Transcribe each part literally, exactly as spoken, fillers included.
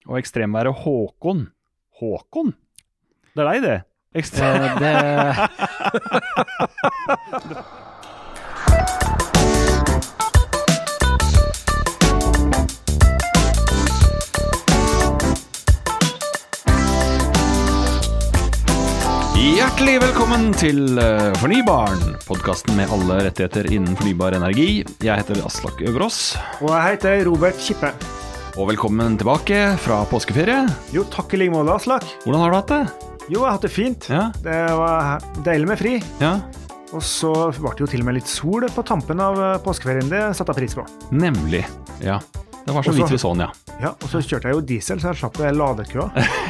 Og ekstremværet Håkon. Håkon? Det er deg det. Ekstrem... Eh, det... Hjertelig velkommen til Fornybaren, podcasten med alle rettigheter innen fornybar energi. Jeg heter Aslak Øverås. Og jeg heter Robert Kippe. Og velkommen tilbake fra påskeferie. Jo, takk i like måte, Aslak. Hvordan har du hatt det? Jo, jeg har hatt det fint. Ja. Det var deilig med fri. Ja. Og så ble det jo til og med litt sol på tampen av påskeferien. Det satte jeg pris på. Nemlig, ja. Det var så Også, vidt vi sånn, ja. Ja, og så kjørte jeg jo diesel, så jeg slapp det ladekøa.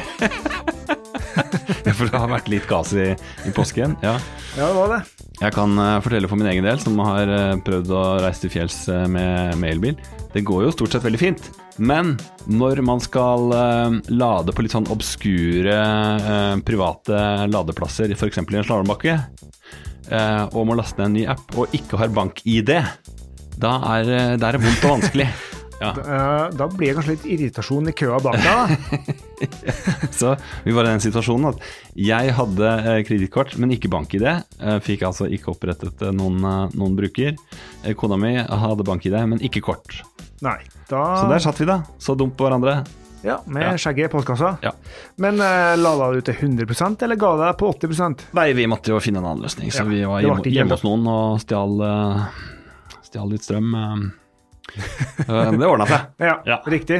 For det har vært litt gass i, i påsken, ja. Ja, det var det. Jeg kan uh, fortelle for min egen del, som har uh, prøvd å reise til fjells uh, med, med elbil. Det går jo stort sett veldig fint. Men når man skal uh, lade på litt sånn obskure uh, private ladeplasser, for eksempel i en slalombakke, uh, og må laste ned en ny app, og ikke har bank-I D, da er, uh, det er vondt og vanskelig. Ja. Da, da blir det kanskje litt irritasjon i køa bak da. Så vi var i den situasjonen at jeg hadde eh, kreditkort, men ikke bank-I D. Eh, fikk altså ikke opprettet eh, noen, eh, noen bruker. Eh, kona mi hadde bank-I D, men ikke kort. Nei, da... Så der satt vi da, så dumt på hverandre. Ja, med Ja. skjegget i postkassa. Ja. Men uh, lada du til hundre prosent, eller ga det på åtti prosent? Nei, vi måtte jo finne en annen løsning, så Ja, vi var det var hjemme, ikke hjemme helt. hos noen og stjal, eh, stjal litt strøm. eh. Eh, det ordnet seg. Ja, Ja. riktig.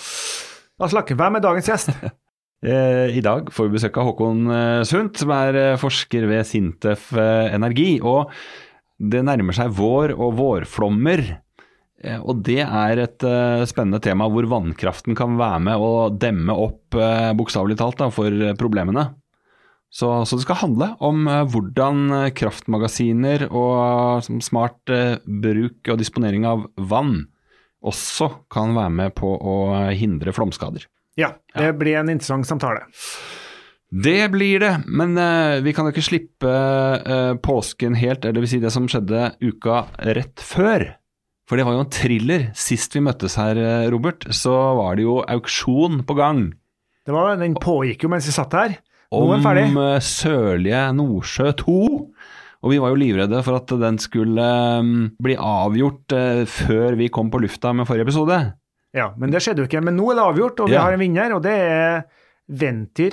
Aslak, hvem er dagens gjest? Eh, I dag får vi besøk av Håkon eh, Sundt, som er eh, forsker ved Sintef eh, Energi, og det nærmer seg vår og vårflommer, eh, og det er et eh, spennende tema hvor vannkraften kan være med og demme opp eh, bokstavelig talt da, for eh, problemene. Så, så det skal handle om eh, hvordan eh, kraftmagasiner og som smart eh, bruk og disponering av vann også kan være med på å hindre flomskader. Ja, det blir en interessant samtale. Det blir det, men uh, vi kan jo ikke slippe uh, påsken helt, eller det vil si det som skjedde uka rett før. For det var jo en thriller. Sist vi møttes her, Robert, så var det jo auksjon på gang. Det var, den pågikk jo mens vi satt her. Nå er Om den ferdig. uh, Sørlige Nordsjø to. Og vi var jo livredde for at den skulle um, bli avgjort uh, før vi kom på lufta med forrige episode. Ja, men det skjedde jo ikke. Men nå er det avgjort, og vi Ja. har en vinner, og det er Ventyr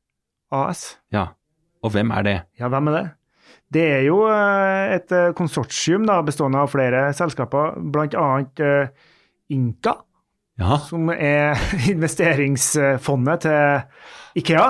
A S. Ja, og hvem er det? Ja, hvem er det? Det er jo eh, et eh, konsortium da, bestående av flere selskaper, blant annet eh, Inka, Ja, som er investeringsfondet til IKEA.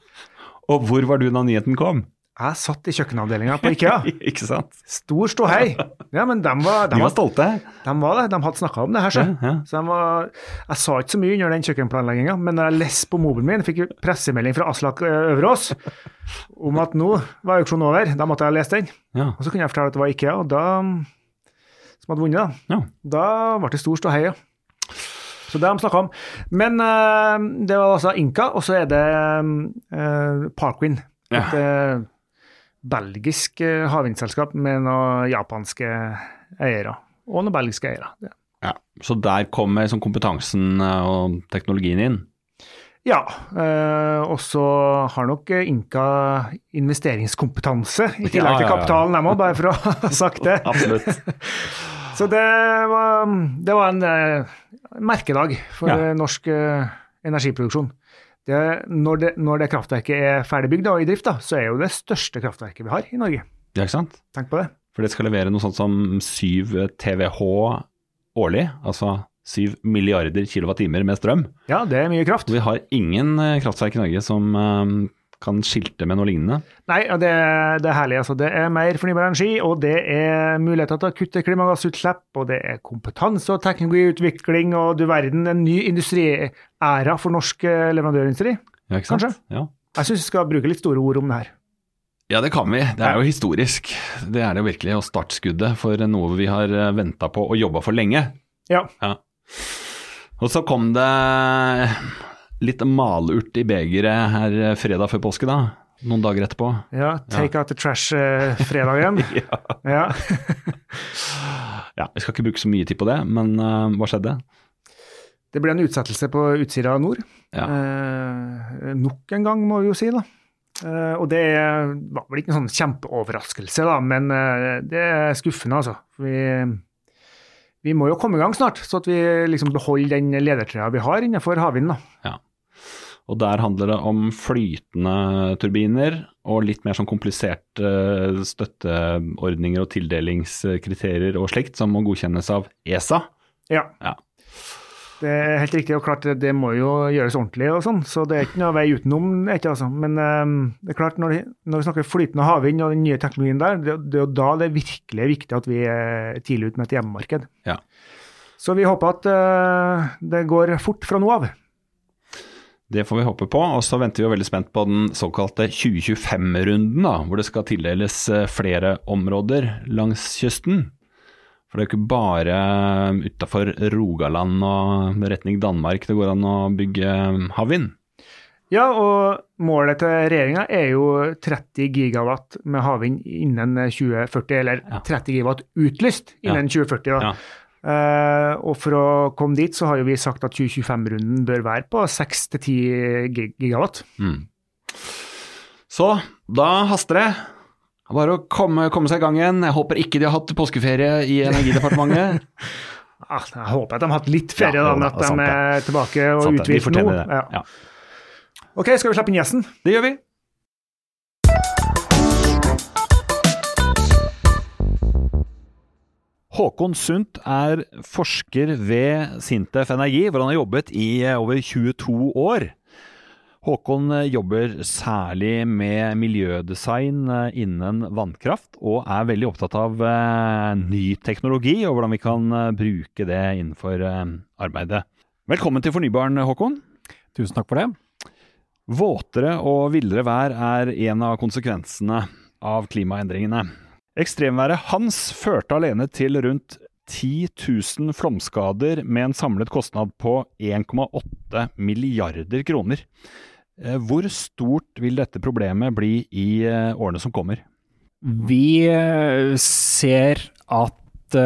og hvor var du da nyheten kom? Jeg satt i kjøkkenavdelingen på IKEA. Ikke sant? Stor ståhei. Ja, men de var, de De var var, stolte. de var det. De hadde snakket om det her, så. Ja, ja. Så de var, jeg sa ikke så mye under den kjøkkenplanleggingen, men når jeg leste på mobilen min, fikk jeg pressemelding fra Aslak Øverås om at nå var auksjonen over. Da måtte jeg lese den. Ja. Og så kunne jeg fortelle at det var IKEA, og da, som hadde vunnet da. Ja. Da ble det stor ståhei, ja. Så det har de snakket om. Men eh, det var altså Inka, og så er det uh, Parkwind. Ja. Et uh, belgisk uh, havvindselskap med noen japanske eiere. Og noen belgiske eiere. Det. Ja, så der kommer sånn kompetansen eh, og teknologien inn. Ja, eh, og så har nok Inka investeringskompetanse i tillegg Ja, ja, til ja. kapitalen, jeg må bare for å ha sagt det. Absolutt. Så det var, det var en eh, merkedag for Ja. eh, norsk eh, energiproduksjon. Det, når, det, når det kraftverket er ferdigbygd og i drift, da, så er jo det største kraftverket vi har i Norge. Ja, ikke sant? Tenk på det. For det skal levere noe sånt som syv terawattimer årlig, altså syv milliarder kilowattimer med strøm. Ja, det er mye kraft. Og vi har ingen eh, kraftverk i Norge som eh, kan skilte med noe lignende. Nei, og det, det er herlig. Altså. Det er mer fornybar energi, og det er muligheter til å kutte klimagassutslipp, og det er kompetanse og teknologiutvikling, og du verden, en ny industriæra for norsk eh, leverandørindustri. Ja, ikke sant? Kanskje. Ja. Jeg synes vi skal bruke litt store ord om det her. Ja, det kan vi. Det er jo historisk. Det er det jo virkelig, og startskuddet for noe vi har ventet på og jobbet for lenge. Ja. Ja. Og så kom det litt malurt i begeret her fredag før påske da, noen dager etterpå. Ja, take out the trash-fredagen. Ja. Ja. Ja, jeg skal ikke bruke så mye tid på det, men uh, hva skjedde? Det ble en utsettelse på Utsira Nord. Ja. Eh, nok en gang, må vi jo si da. Eh, og det var vel ikke en sånn kjempeoverraskelse da, men eh, det er skuffende altså. Vi, vi må jo komme i gang snart, så at vi liksom beholder den ledertrøya vi har innenfor havvind da. Ja. Og der handler det om flytende turbiner og litt mer sånn kompliserte støtteordninger og tildelingskriterier og slikt som må godkjennes av E S A. Ja. Ja. Det er helt riktig, og klart det må jo gjøres ordentlig og sånn, så det er ikke noe vei utenom, ikke altså. Men um, det er klart, når, de, når vi snakker flytende havvind og den nye teknologien der, det, det er jo da det er virkelig viktig at vi er tidlig ut med et hjemmemarked. Ja. Så vi håper at uh, det går fort fra nå av. Det får vi håpe på, og så venter vi jo veldig spent på den såkalte tjue tjuefem-runden da, hvor det skal tildeles flere områder langs kysten. For det er jo ikke bare utenfor Rogaland og retning Danmark det går an å bygge havvind. Ja, og målet til regjeringen er jo tretti gigawatt med havvind innen tjue førti, eller Ja. tretti gigawatt utlyst innen Ja. tjue førti da. Ja. Uh, og for å komme dit så har jo vi sagt at tjue tjuefem-runden bør være på seks til ti gigawatt. Mm. Så da haster det. Bare å komme, komme seg i gang igjen. Jeg håper ikke de har hatt påskeferie i Energidepartementet. Ah, jeg håper at de har hatt litt ferie Ja, da, jo med da, at de sant det. er tilbake og Sant det, de uthvilt nå. fortjener det. Ja. Ja. Ok, skal vi slippe inn gjesten? Det gjør vi. Håkon Sundt er forsker ved Sintef Energi, hvor han har jobbet i over tjueto år. Håkon jobber særlig med miljødesign innen vannkraft, og er veldig opptatt av ny teknologi, og hvordan vi kan bruke det innenfor arbeidet. Velkommen til Fornybaren, Håkon. Tusen takk for det. Våtere og villere vær er en av konsekvensene av klimaendringene. Ekstremværet Hans førte alene til rundt ti tusen flomskader med en samlet kostnad på en komma åtte milliarder kroner. Hvor stort vil dette problemet bli i årene som kommer? Vi ser at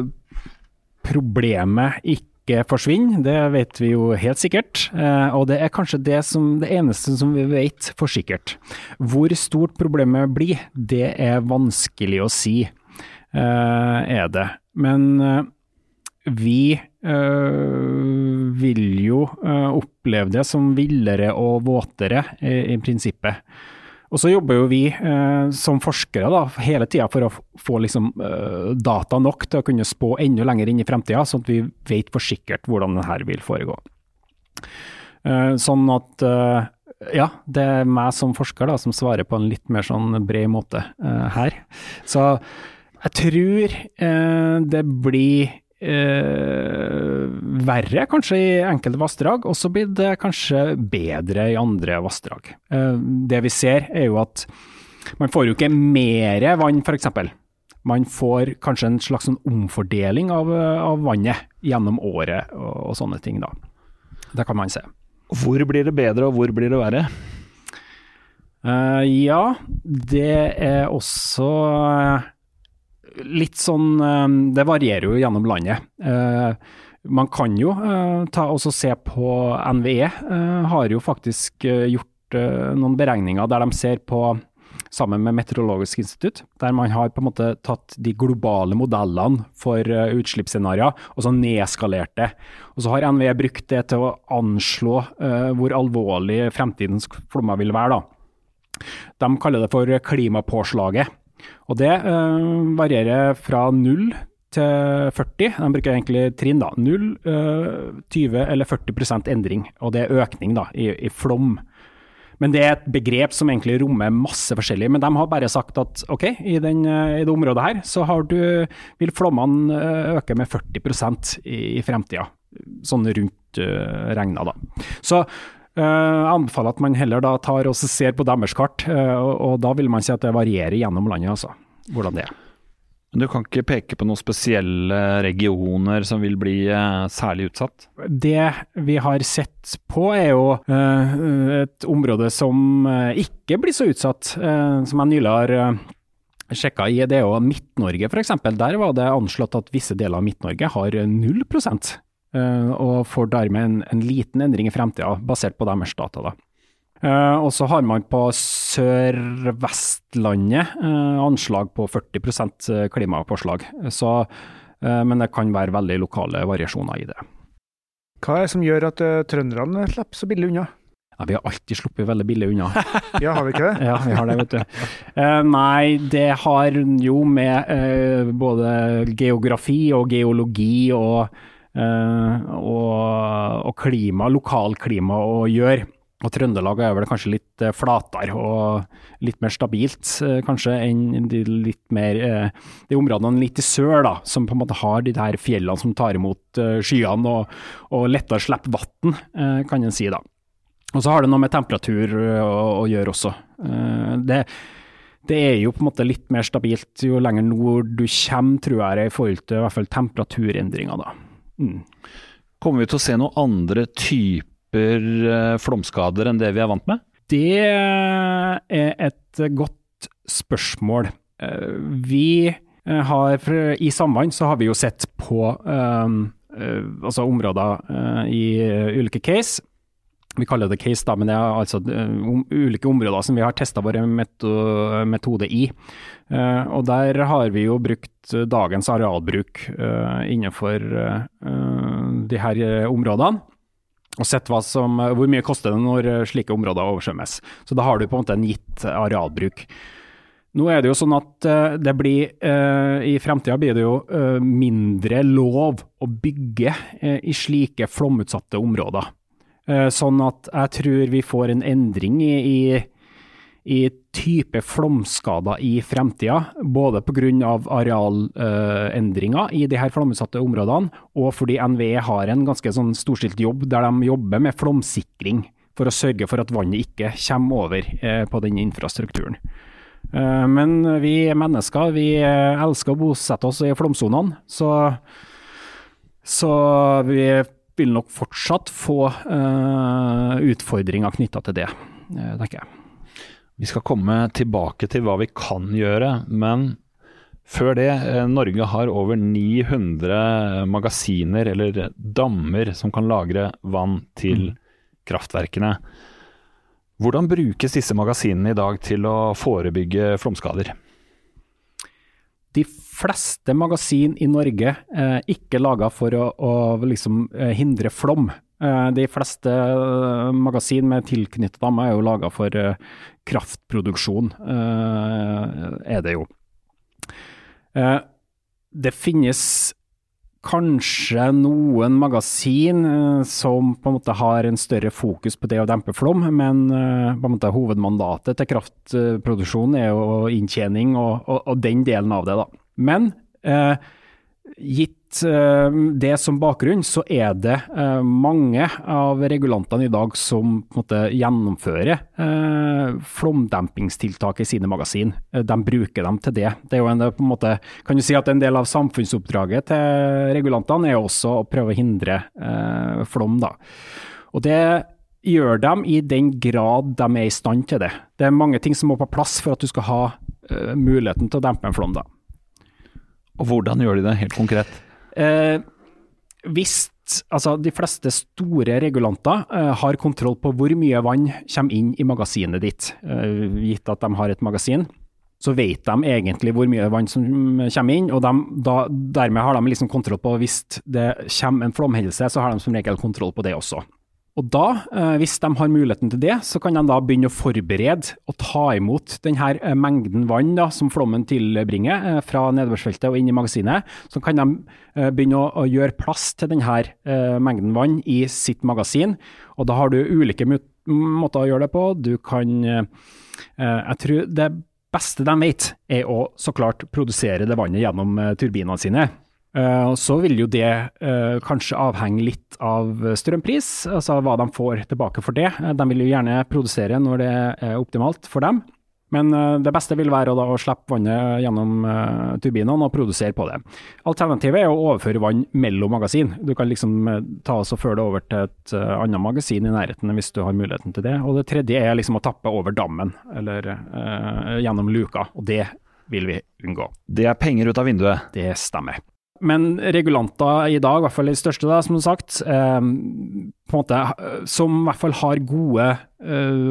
problemet ikke forsvinner, det vet vi jo helt sikkert, og det er kanskje det, som, det eneste som vi vet for sikkert. Hvor stort problemet blir, det er vanskelig å si, er det. Men vi vil jo oppleve det som villere og våtere i prinsippet. Og så jobber jo vi eh, som forskere da, hele tiden for å få liksom, eh, data nok til å kunne spå enda lenger inn i fremtiden, sånn at vi vet for sikkert hvordan dette vil foregå. Eh, sånn at, eh, ja, det er meg som forsker da, som svarer på en litt mer sånn bred måte eh, her. Så jeg tror eh, det blir Eh, verre kanskje i enkelte vassdrag, og så blir det kanskje bedre i andre vassdrag. Eh, det vi ser er jo at man får jo ikke mer vann for eksempel. Man får kanskje en slags sånn omfordeling av, av vannet gjennom året og, og sånne ting da. Det kan man se. Hvor blir det bedre og hvor blir det verre? Eh, ja, det er også litt sånn, det varierer jo gjennom landet. Man kan jo ta og se på N V E, har jo faktisk gjort noen beregninger der de ser på, sammen med Meteorologisk institutt, der man har på en måte tatt de globale modellene for utslippsscenarier, og så nedskalert det. Og så har N V E brukt det til å anslå hvor alvorlig fremtidens flommer vil være da. De kaller det for klimapåslaget. Og det uh, varierer fra null til førti, de bruker egentlig trinn da, null, uh, tyve eller førti prosent endring, og det er økning da, i, i flom. Men det er et begrep som egentlig rommer masse forskjellig, men de har bare sagt at ok, i, den, i det området her, så har du, vil flommene øke med førti prosent i, i fremtiden, sånn rundt uh, regnet da. Så Uh, jeg anbefaler at man heller da tar og ser på deres kart, uh, og, og da vil man si at det varierer gjennom landet, altså, hvordan det er. Du kan ikke peke på noen spesielle regioner som vil bli uh, særlig utsatt? Det vi har sett på er jo uh, et område som uh, ikke blir så utsatt, uh, som jeg nylig har uh, sjekket i, det er jo Midt-Norge for eksempel. Der var det anslått at visse deler av Midt-Norge har null prosent og får dermed en, en liten endring i fremtiden, basert på deres data da. Uh, og så har man på Sør-Vestlandet uh, anslag på førti prosent klimapåslag, så, uh, men det kan være veldig lokale variasjoner i det. Hva er det som gjør at uh, trønderne slipper så billig unna? Ja, vi har alltid sluppet veldig billig unna. Ja, har vi ikke det? Ja, vi har det, vet du. Uh, nei, det har jo med uh, både geografi og geologi og, uh, og, og klima, lokalklima å gjøre. Og Trøndelag er vel kanskje litt eh, flatere og litt mer stabilt, eh, kanskje, enn de litt mer, eh, de områdene litt i sør da, som på en måte har de her fjellene som tar imot eh, skyene og, og lettere slipper vatten, eh, kan en si da. Og så har det noe med temperatur å, å gjøre også. Eh, det, det er jo på en måte litt mer stabilt jo lenger nord du kommer, tror jeg, i forhold til i hvert fall temperaturendringer da. Mm. Kommer vi til å se noen andre typer flomskader enn det vi er vant med? Det er et godt spørsmål. Vi har, i Samvann så har vi jo sett på um, altså områder uh, i ulike case. Vi kaller det case da, men det er altså um, ulike områder som vi har testet våre metode i. Uh, og der har vi jo brukt dagens arealbruk uh, innenfor uh, de her områdene. Og sett hva som, hvor mye koster det når slike områder oversvømmes. Så da har du på en måte en gitt arealbruk. Nå er det jo sånn at det blir, i fremtiden blir det jo mindre lov å bygge i slike flomutsatte områder. Sånn at jeg tror vi får en endring i, i i type flomskader i fremtiden, både på grunn av arealendringer uh, i de her flomutsatte områdene, og fordi N V E har en ganske sånn storstilt jobb der de jobber med flomsikring for å sørge for at vannet ikke kommer over uh, på den infrastrukturen. Uh, men vi mennesker, vi uh, elsker å bosette oss i flomsonene, så, så vi vil nok fortsatt få uh, utfordringer knyttet til det, uh, tenker jeg. Vi skal komme tilbake til hva vi kan gjøre, men før det, Norge har over ni hundre magasiner eller dammer som kan lagre vann til kraftverkene. Hvordan brukes disse magasinene i dag til å forebygge flomskader? De fleste magasin i Norge er ikke laget for å, å liksom hindre flom. De fleste magasin med tilknyttet damme er jo laget for kraftproduksjon, er det jo. Det finnes kanskje noen magasin som på en måte har en større fokus på det å dempe flom, men på en måte hovedmandatet til kraftproduksjon er jo inntjening og, og, og den delen av det da. Men eh, gitt det som bakgrunn, så er det eh, mange av regulantene i dag som på en måte gjennomfører eh, flomdempingstiltak i sine magasin. De bruker dem til det. Det er jo en, på en måte, kan du si at en del av samfunnsoppdraget til regulantene er også å prøve å hindre eh, flom da. Og det gjør de i den grad de er i stand til det. Det er mange ting som må på plass for at du skal ha eh, muligheten til å dempe en flom da. Og hvordan gjør de det helt konkret? Eh, hvis altså de fleste store regulanter eh, har kontroll på hvor mye vann kommer inn i magasinet ditt, eh, gitt at de har et magasin, så vet de egentlig hvor mye vann som kommer inn, og de, da, dermed har de liksom kontroll på hvis det kommer en flomhendelse, så har de som regel kontroll på det også. Og da, hvis de har muligheten til det, så kan de da begynne å forberede og ta imot denne mengden vann da, som flommen tilbringer fra nedbørsfeltet og inn i magasinet. Så kan de begynne å, å gjøre plass til denne mengden vann i sitt magasin. Og da har du ulike måter å gjøre det på. Du kan, jeg tror det beste de vet er å så klart produsere det vannet gjennom turbinene sine. Uh, så vil jo det uh, kanskje avhenge litt av strømpris, altså hva de får tilbake for det. Uh, de vil jo gjerne produsere når det er optimalt for dem, men uh, det beste vil være da, å slippe vannet gjennom uh, turbinene og produsere på det. Alternativet er å overføre vann mellom magasin. Du kan liksom uh, ta oss og føre det over til et uh, annet magasin i nærheten hvis du har muligheten til det. Og det tredje er liksom å tappe over dammen, eller uh, gjennom luka, og det vil vi unngå. Det er penger ut av vinduet. Det stemmer. Men regulanter i dag, i hvert fall de største da, som sagt, eh, på en måte, som i hvert fall har gode eh,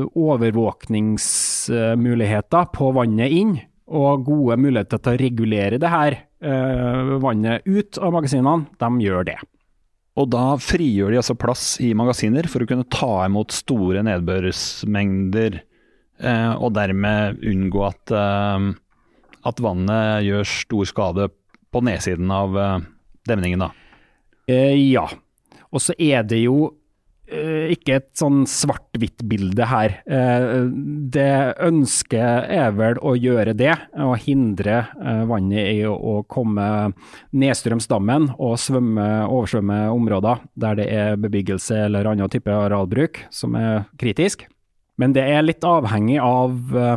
overvåkningsmuligheter på vannet inn, og gode muligheter til å regulere det her eh, vannet ut av magasinene, de gjør det. Og da frigjør de altså plass i magasiner for å kunne ta imot store nedbørsmengder, eh, og dermed unngå at, eh, at vannet gjør stor skade på nedsiden av uh, demningen da? Eh, ja, og så er det jo eh, ikke et sånn svart-hvitt bilde her. Eh, det ønsket er vel å gjøre det, å hindre eh, vannet i å, å komme nedstrøms dammen og svømme, oversvømme områder der det er bebyggelse eller annen type arealbruk som er kritisk. Men det er litt avhengig av uh,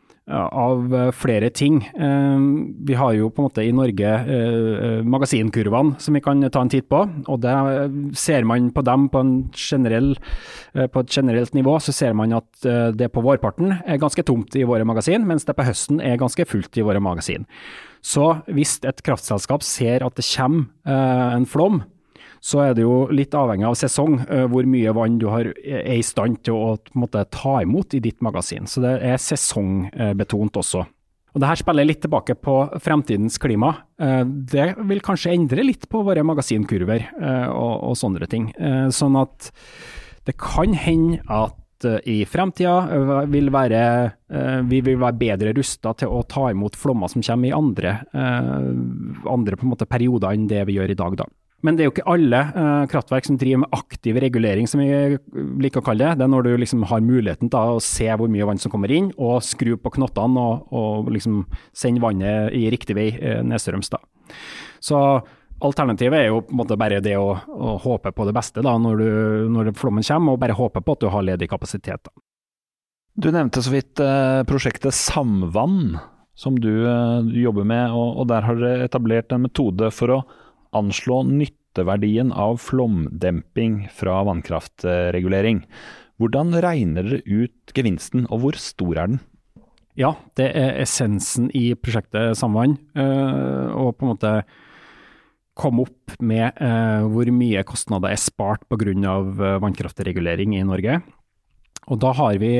av flere ting. Vi har jo på en måte i Norge magasinkurvene som vi kan ta en titt på, og det ser man på dem på, en generell, på et generelt nivå, så ser man at det på vårparten er ganske tomt i våre magasin, mens det på høsten er ganske fullt i våre magasin. Så hvis et kraftselskap ser at det kommer en flom, så er det jo litt avhengig av sesong, hvor mye vann du har, er i stand til å på en måte, ta imot i ditt magasin. Så det er sesongbetont også. Og det her spiller litt tilbake på fremtidens klima. Det vil kanskje endre litt på våre magasinkurver og, og sånne ting. Sånn at det kan hende at i fremtiden vil være, vi vil være bedre rustet til å ta imot flommer som kommer i andre, andre på en måte, perioder enn det vi gjør i dag da. Men det er jo ikke alle uh, kraftverk som driver med aktiv regulering, som vi liker å kalle det. Det er når du liksom har muligheten til å se hvor mye vann som kommer inn, og skru på knottene og, og liksom sende vannet i riktig vei uh, nedstrøms da. Så alternativet er jo på en måte bare det å, å håpe på det beste da, når, du, når flommen kommer, og bare håpe på at du har ledig kapasitet da. Du nevnte så vidt uh, prosjektet Samvann, som du uh, jobber med, og, og der har dere etablert en metode for å anslå nytteverdien av flomdemping fra vannkraftregulering. Hvordan regner dere ut gevinsten, og hvor stor er den? Ja, det er essensen i prosjektet Samvann, og på en måte komme opp med hvor mye kostnader er spart på grunn av vannkraftregulering i Norge. Og da har vi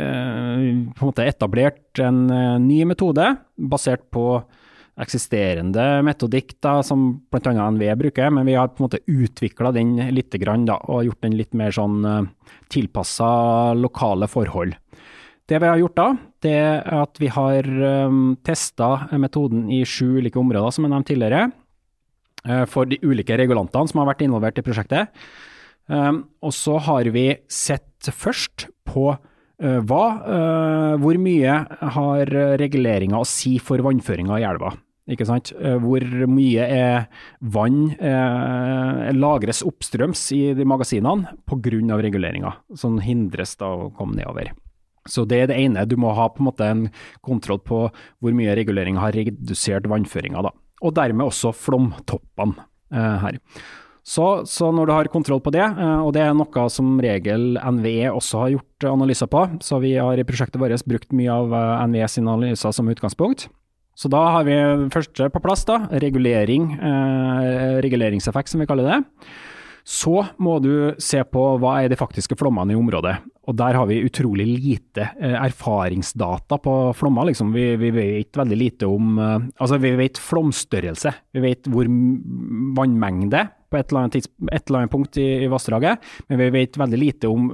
på en måte etablert en ny metode, basert på eksisterende metodikk da, som blant annet N V E bruker, men vi har på en måte utviklet den litt grann da, og gjort den litt mer sånn uh, tilpasset lokale forhold. Det vi har gjort da, det er at vi har um, testet metoden i sju ulike områder, som jeg nevnte tidligere, uh, for de ulike regulantene som har vært involvert i prosjektet. Um, og så har vi sett først på uh, hva, uh, hvor mye har reguleringen å si for vannføringen i elva. Ikke sant? Hvor mye er vann eh, lagres oppstrøms i de magasinene på grunn av reguleringer, som hindres da å komme nedover. Så det er det ene, du må ha på en måte en kontroll på hvor mye regulering har redusert vannføringen da, og dermed også flomtoppene eh, her. Så, så når du har kontroll på det, eh, og det er noe som regel N V E også har gjort analyser på, så vi har i prosjektet vårt brukt mye av N V E sine analyser som utgangspunkt. Så da har vi første på plass da, regulering, eh, reguleringseffekt som vi kaller det. Så må du se på hva er de faktiske flommene i området. Og der har vi utrolig lite eh, erfaringsdata på flommer. Liksom. Vi, vi vet veldig lite om, eh, altså vi vet flomstørrelse. Vi vet hvor vannmengde på et eller annet, tids, et eller annet punkt i, i vassdraget, men vi vet veldig lite om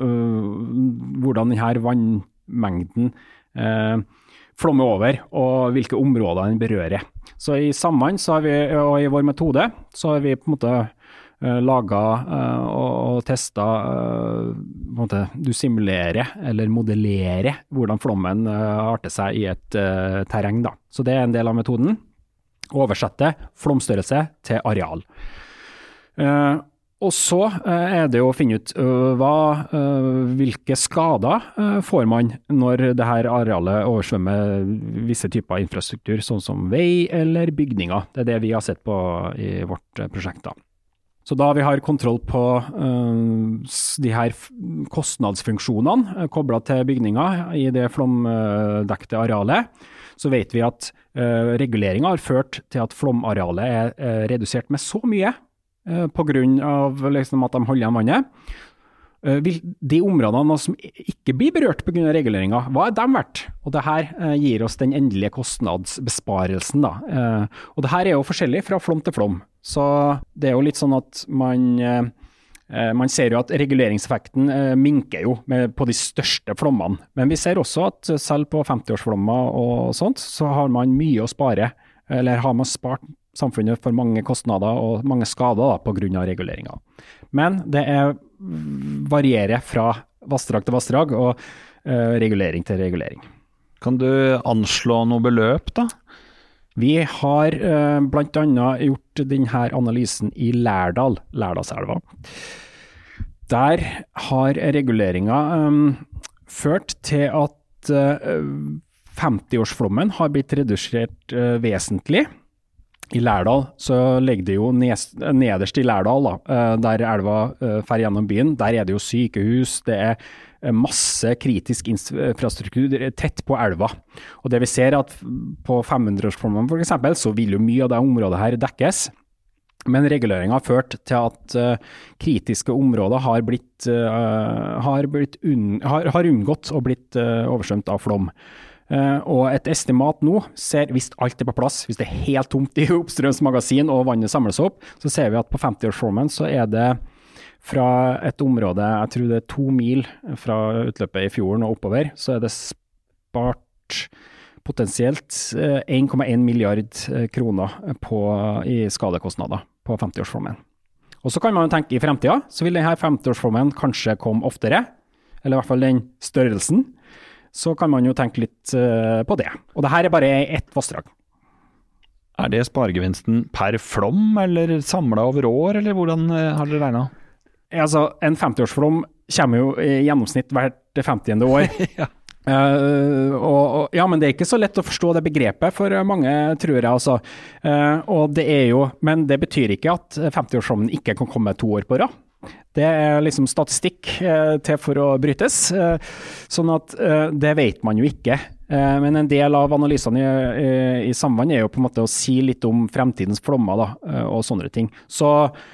uh, hvordan denne vannmengden uh, flommer over, og hvilke områder den berører. Så i Samvann, så har vi, og i vår metode, så har vi på en måte uh, laget uh, og, og testet, uh, på en måte, du simulerer eller modellerer hvordan flommen uh, arter seg i et uh, terreng da. Så det er en del av metoden. Oversette flomstørrelse til areal. Uh, og så uh, er det å finne ut uh, hva, uh, hvilke skader uh, får man når det her arealet oversvømmer visse typer infrastruktur, sånn som vei eller bygninger. Det er det vi har sett på i vårt uh, prosjekt da. Så da vi har kontroll på uh, de her kostnadsfunksjonene uh, koblet til bygninger i det flomdekte arealet, så vet vi at uh, reguleringen har ført til at flomarealet er uh, redusert med så mye uh, på grunn av liksom, at de holder igjen vannet. Uh, de områdene som ikke blir berørt på grunn av reguleringen, hva er de verdt? Og det her uh, gir oss den endelige kostnadsbesparelsen. Da. Uh, og det her er jo forskjellig fra flom til flom. Så det er jo litt sånn at man, uh, man ser jo at reguleringseffekten uh, minker jo med, på de største flommene. Men vi ser også at selv på femtiårsflommer og sånt, så har man mye å spare. Eller har man spart samfunnet for mange kostnader og mange skader da, på grunn av reguleringer. Men det er varierer fra vassdrag til vassdrag og uh, regulering til regulering. Kan du anslå noe beløp da? Vi har uh, blant annet gjort denne analysen i Lærdal, Lærdalselva. Der har reguleringen um, ført til at uh, femtiårsflommen har blitt redusert uh, vesentlig. I Lærdal så ligger det jo nederst i Lærdal, da, der elva fer gjennom byen. Der er det jo sykehus, det er masse kritisk infrastruktur tett på elva. Og det vi ser at på femhundreårsflommen for eksempel, så vil jo mye av det området her dekkes. Men reguleringen har ført til at kritiske områder har, blitt, har, blitt un, har, har unngått og blitt oversvømt av flom. Uh, og et estimat nå ser, hvis alt er på plass, hvis det er helt tomt i oppstrømsmagasin og vannet samles opp, så ser vi at på femtiårsflommen så er det fra et område, jeg tror det er to mil fra utløpet i fjorden og oppover, så er det spart potensielt uh, en komma en milliard kroner på, i skadekostnader på femtiårsflommen. Og så kan man jo tenke i fremtiden, så vil denne femtiårsflommen kanskje komme oftere, eller i hvert fall den størrelsen. Så kan man jo tenke litt uh, på det. Og det her er bare ett vassdrag. Er det sparegevinsten per flom, eller samlet over år, eller hvordan uh, har dere regnet? Altså, en femtiårsflom kommer jo i gjennomsnitt hvert femtiende år. ja. Uh, og, og, ja, men det er ikke så lett å forstå det begrepet for mange, tror jeg. Altså. Uh, og det er jo, men det betyr ikke at femtiårsflommen ikke kan komme to år på rad. Det er liksom statistikk eh, til for å brytes, eh, sånn at eh, det vet man jo ikke. Eh, men en del av analysene i, i, i samvann er jo på en måte å si litt om fremtidens flommer da, eh, og sånne ting. Så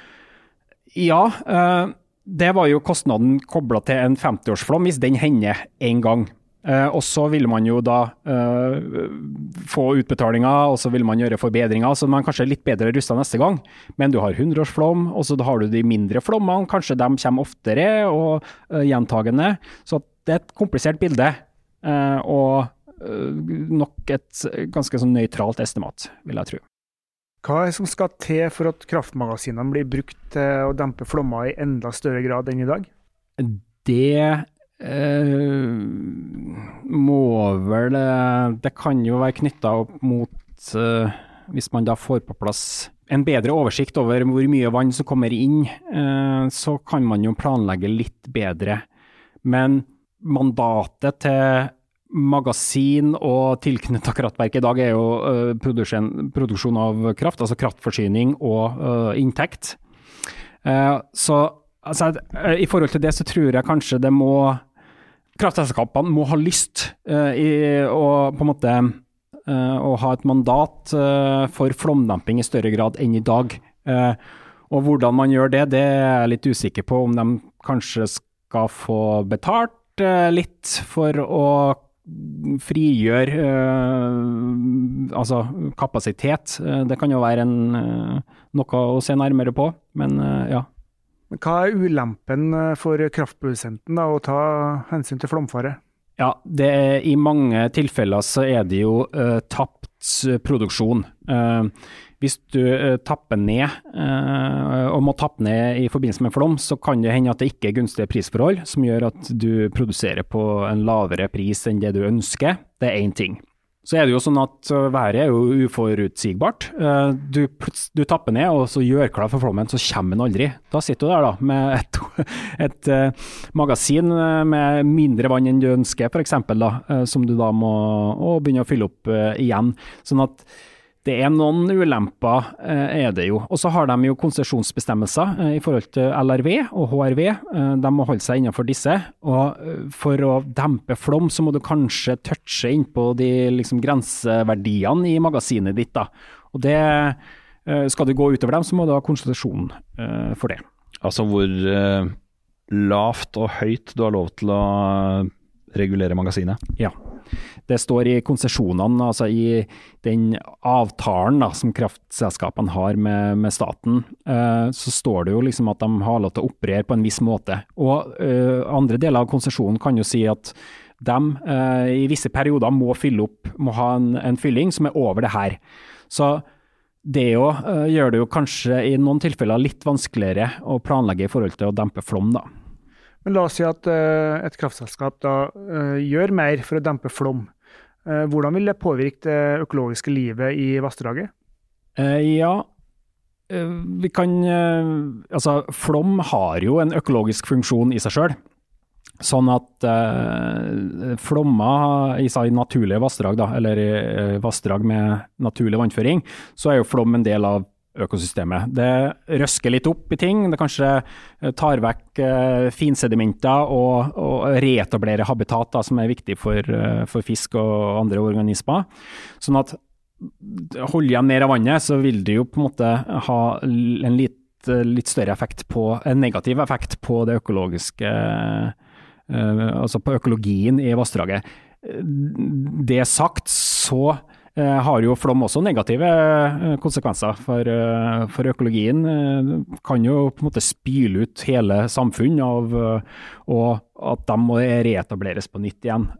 ja, eh, det var jo kostnaden koblet til en femtiårsflom hvis den hender en gang. Uh, og så vil man jo da uh, få utbetalinger, og så vil man gjøre forbedringer, så man kanskje er litt bedre rustet neste gang. Men du har hundreårsflom, og så har du de mindre flommene, kanskje de kommer oftere og uh, gjentagende. Så det er et komplisert bilde, uh, og uh, nok et ganske sånn nøytralt estimat, vil jeg tro. Hva er det som skal til for at kraftmagasinene blir brukt til å dempe flommer i enda større grad enn i dag? Det Uh, må vel uh, det kan jo være knyttet opp mot uh, hvis man da får på plass en bedre oversikt over hvor mye vann som kommer inn, uh, så kan man jo planlegge litt bedre, men mandatet til magasin og tilknyttet kraftverk i dag er jo uh, produksjon, produksjon av kraft, altså kraftforsyning og uh, inntekt. Uh, så altså, uh, i forhold til det så tror jeg kanskje det må kraftselskapene må ha lyst uh, i å på en måte uh, å ha et mandat uh, for flomdemping i større grad enn i dag. Uh, og hvordan man gjør det, det er jeg litt usikker på, om de kanskje skal få betalt uh, litt for å frigjøre uh, altså kapasitet. Uh, det kan jo være en, uh, noe å se nærmere på, men uh, ja. Hva er ulempen for kraftprodusenten da, å ta hensyn til flomfare? Ja, det er, i mange tilfeller så er det jo uh, tapt produksjon. Uh, hvis du uh, tapper ned uh, og må tappe ned i forbindelse med flom, så kan det hende at det ikke er gunstige prisforhold som gjør at du produserer på en lavere pris enn det du ønsker. Det er en ting. Så er det jo sånn at været er jo uforutsigbart. Du, du tapper ned, og så gjør klar for flommen, så kommer den aldri. Da sitter du der da, med et, et uh, magasin med mindre vann enn du ønsker, for eksempel, da, uh, som du da må begynne å fylle opp uh, igjen. Sånn at det er noen ulemper, er det jo. Og så har de jo konsesjonsbestemmelser i forhold til L R V og H R V. De må holde seg innenfor disse. Og for å dempe flom, så må du kanskje touche inn på de liksom, grenseverdiene i magasinet ditt. Da. Og det, skal du gå utover dem, så må du ha konsesjon for det. Altså hvor uh, lavt og høyt du har lov til å regulere magasinet? Ja. Det står i konsesjonene, altså i den avtalen da, som kraftselskapene har med, med staten, eh, så står det jo liksom at de har lov til å operere på en viss måte. Og eh, andre deler av konsesjonen kan jo si at de eh, i visse perioder må fylle opp, må ha en, en fylling som er over det her. Så det jo, eh, gjør det jo kanskje i noen tilfeller litt vanskeligere å planlegge i forhold til å dempe flom da. Men la oss si at uh, et kraftselskap da uh, gjør mer for å dempe flom. Uh, hvordan vil det påvirke det økologiske livet i vassdraget? Uh, ja, uh, vi kan uh, altså flom har jo en økologisk funksjon i seg selv. Sånn at uh, flommer i seg naturlige vassdrag, da, eller uh, vassdrag med naturlig vannføring, så er jo flom en del av økosystemet. Det røsker litt opp i ting, det kanskje tar vekk uh, finsedimenter og, og reetablerer habitat da, som er viktig for, uh, for fisk og andre organismer. Sånn at holder igjen mer av vannet, så vil det jo på en måte ha en litt, litt større effekt på, en negativ effekt på det økologiske, uh, altså på økologien i vassdraget. Det sagt, så har jo flom også negative konsekvenser for, for økologien. Kan jo på en måte spyle ut hele samfunn av, og at de må reetableres på nytt igjen.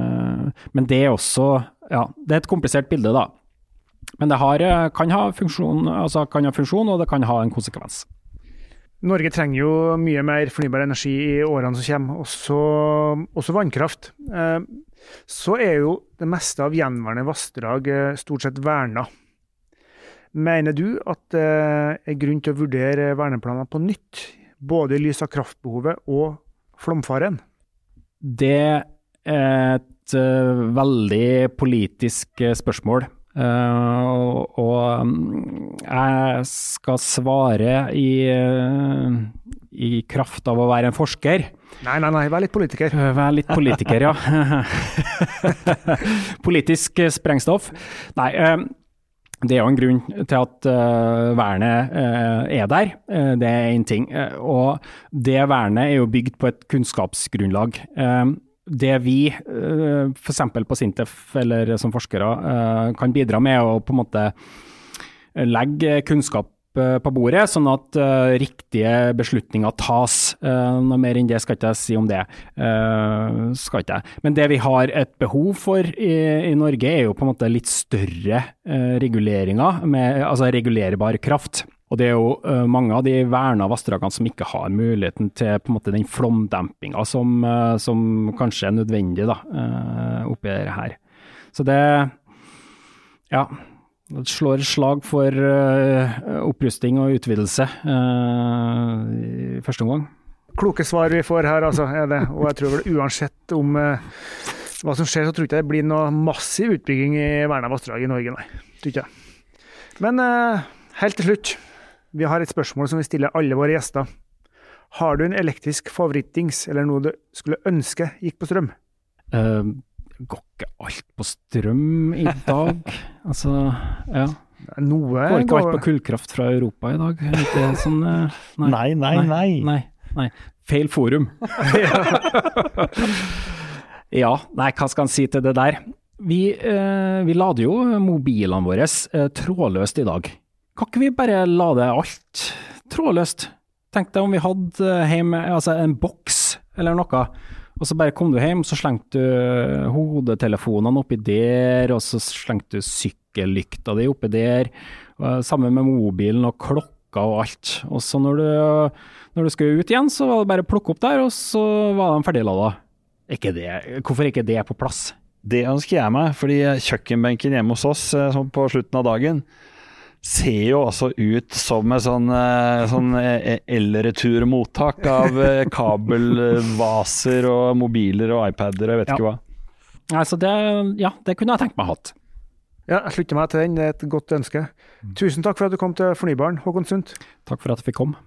Men det er også, ja, det er et komplisert bilde da. Men det har, kan, ha funksjon, altså kan ha funksjon, og det kan ha en konsekvens. Norge trenger jo mye mer fornybar energi i årene som kommer, også, også vannkraft. Så er jo det meste av gjenværende vassdrag stort sett vernet. Mener du at det er grunn til å vurdere verneplaner på nytt, både i lys av kraftbehovet og flomfaren? Det er et uh, veldig politisk spørsmål. Uh, og, og jeg skal svare i, uh, i kraft av å være en forsker. Nei, nei, nei, vær litt politiker. Uh, vær litt politiker, ja. Politisk sprengstoff. Nei, uh, det er jo en grunn til at uh, vernet uh, er der. Uh, det er en ting. Uh, og det vernet er jo bygd på et kunnskapsgrunnlag. Uh, Det vi, for eksempel på Sintef eller som forskere, kan bidra med å på en måte legge kunnskap på bordet, sånn at riktige beslutninger tas. Noe mer enn det skal ikke jeg si om det. Skal ikke. Men det vi har et behov for i, i Norge er jo på en måte litt større reguleringer, med, altså regulerbar kraft. Og det er jo uh, mange av de verna vassdragene som ikke har muligheten til på en måte den flomdempinga som, uh, som kanskje er nødvendig da, uh, oppi det her. Så det, ja, det slår et slag for uh, opprusting og utvidelse uh, i første omgang. Kloke svar vi får her, altså, er det. Og jeg tror vel uansett om uh, hva som skjer, så tror jeg ikke det blir noe massiv utbygging i verna vassdrag i Norge, nei. Tror ikke jeg. Men uh, helt til slutt. Vi har et spørsmål som vi stiller alle våre gjester. Har du en elektrisk favorittings, eller noe du skulle ønske gikk på strøm? Uh, går ikke alt på strøm i dag? Altså, ja. Noe går ikke alt på kullkraft fra Europa i dag? Ikke sånn, uh, nei. Nei, nei, nei. Nei, nei. Feil forum. Ja, nei, hva skal han si til det der? Vi, uh, vi lader jo mobilene våre uh, trådløst i dag. Kan ikke vi bare lade alt trådløst? Tenk deg om vi hadde hjemme altså en boks eller noe, og så bare kom du hjem, så slengte du hodetelefonene oppi der, og så slengte du sykkellykta di oppi der, sammen med mobilen og klokka og alt. Og så når du, når du skulle ut igjen, så var det bare å plukke opp der, og så var de ferdiglada. Ikke det, hvorfor ikke det på plass? Det ønsker jeg meg, fordi kjøkkenbenken hjemme hos oss sånn på slutten av dagen ser jo også ut som et sånn, sånn el-retur-mottak av kabelvaser og mobiler og iPader og jeg vet ja. ikke hva. Altså det, ja, det kunne jeg tenkt meg hatt. Ja, jeg slutter meg til den. Det er et godt ønske. Tusen takk for at du kom til Fornybaren, Håkon Sundt. Takk for at jeg fikk komme.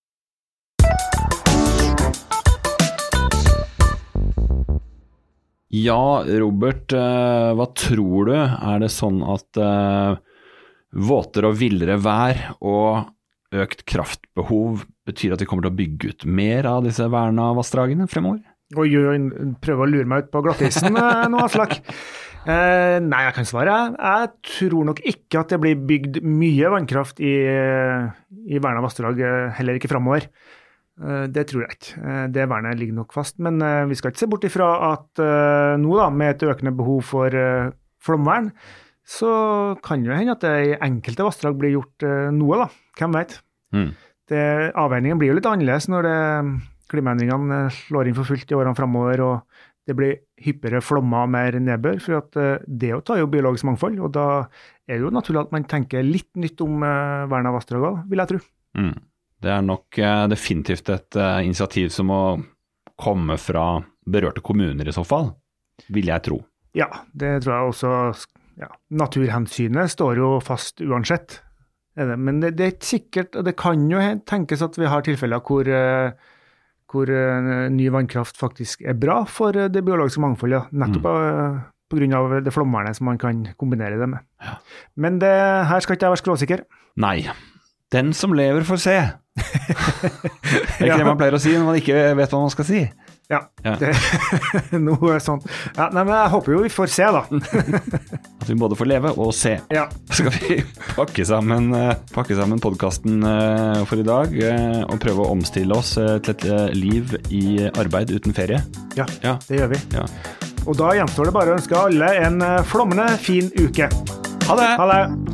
Ja, Robert, eh, hva tror du? Er det sånn at eh, våtere og villere vær og økt kraftbehov betyr at vi kommer til å bygge ut mer av disse verna vassdragene fremover? Og prøve å lure meg ut på glattisen nå, Aslak. Eh, nei, jeg kan svare. Jeg tror nok ikke at det blir bygd mye vannkraft i, i verna vassdrag, heller ikke fremover. Det tror jeg ikke. Det vernet ligger nok fast. Men vi skal ikke se bort ifra at nå da, med et økende behov for flomvern, så kan det hende at det i enkelte vassdrag blir gjort noe da. Hvem vet? Mm. Det, avveiningen blir jo litt annerledes når det, klimaendringene slår inn for fullt i årene fremover, og det blir hyppigere flommer og mer nedbør, for at det å ta jo biologisk mangfold, og da er det jo naturlig at man tenker litt nytt om vern av vassdrag, vil jeg tro. Mm. Det er nok uh, definitivt et uh, initiativ som må komme fra berørte kommuner i så fall, vil jeg tro. Ja, det tror jeg også. Ja. Naturhensynet står jo fast uansett. Er det? Men det, det er ikke sikkert, det kan jo tenkes at vi har tilfeller hvor, uh, hvor uh, ny vannkraft faktisk er bra for uh, det biologiske mangfoldet, ja. Nettopp mm. uh, på grunn av det flomvernet som man kan kombinere det med. Ja. Men det, her skal ikke jeg være skråsikker. Nei. Den som lever får se. Det er ikke ja. det man pleier å si når man ikke vet hva man skal si. Ja, ja. Det er noe sånt. Ja, nei, men jeg håper jo vi får se da. At vi både får leve og se. Ja. Så skal vi pakke sammen, pakke sammen podcasten for i dag og prøve å omstille oss til et liv i arbeid uten ferie. Ja, ja. Det gjør vi. Ja. Og da gjenstår det bare å ønske alle en flommende fin uke. Ha det! Ha det!